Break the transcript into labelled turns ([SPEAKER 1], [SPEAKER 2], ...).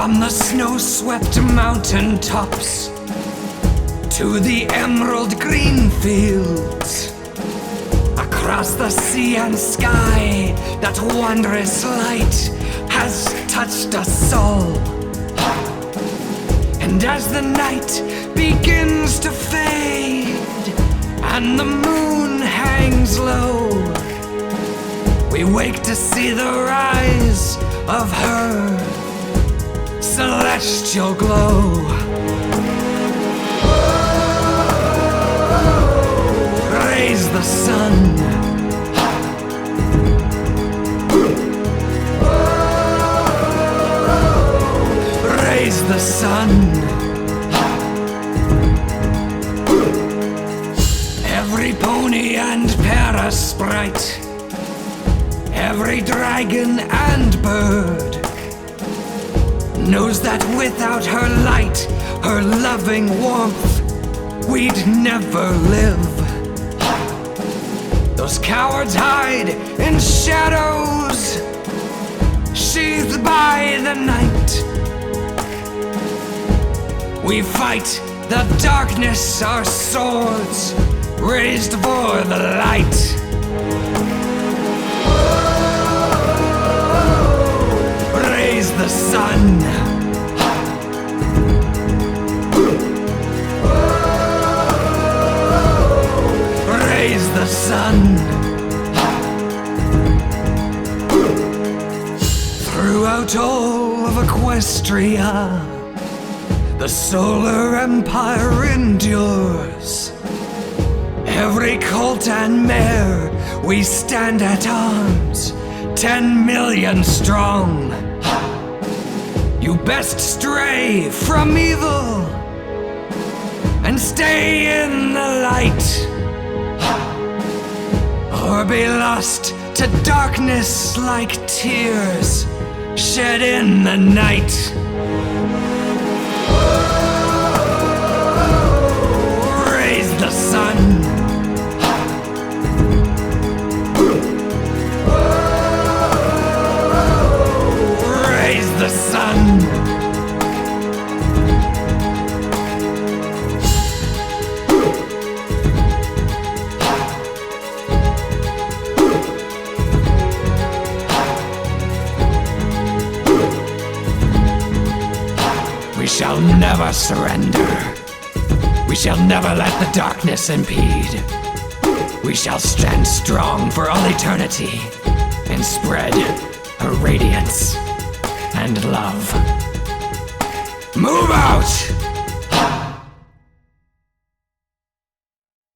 [SPEAKER 1] From the snow-swept mountain tops to the emerald green fields, across the sea and sky, that wondrous light has touched us all. And as the night begins to fade and the moon hangs low, we wake to see the rise of her celestial glow. Raise the sun. Raise the sun. Every pony and parasprite, every dragon and bird knows that without her light, her loving warmth, we'd never live. Those cowards hide in shadows, sheathed by the night. We fight the darkness, our swords raised for the light. Raise the sun. Raise the sun. Throughout all of Equestria, the solar empire endures. Every colt and mare, we stand at arms, 10 million strong. You best stray from evil and stay in the light, or be lost to darkness like tears shed in the night. Raise the sun. Raise the sun. We shall never surrender. We shall never let the darkness impede. We shall stand strong for all eternity and spread her radiance and love. Move out!